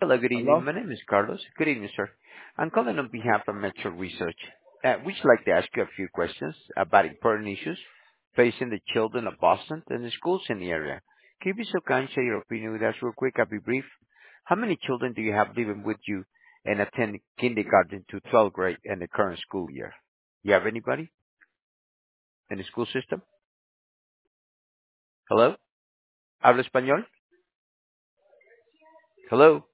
Hello, good evening. Hello? My name is Carlos. Good evening, sir. I'm calling on behalf of Metro Research. We'd like to ask you a few questions about important issues facing the children of Boston and the schools in the area. Can you be so kind to share your opinion with us real quick? I'll be brief. How many children do you have living with you and attend kindergarten to 12th grade in the current school year? You have anybody in the school system? Hello? ¿Habla español? Hello?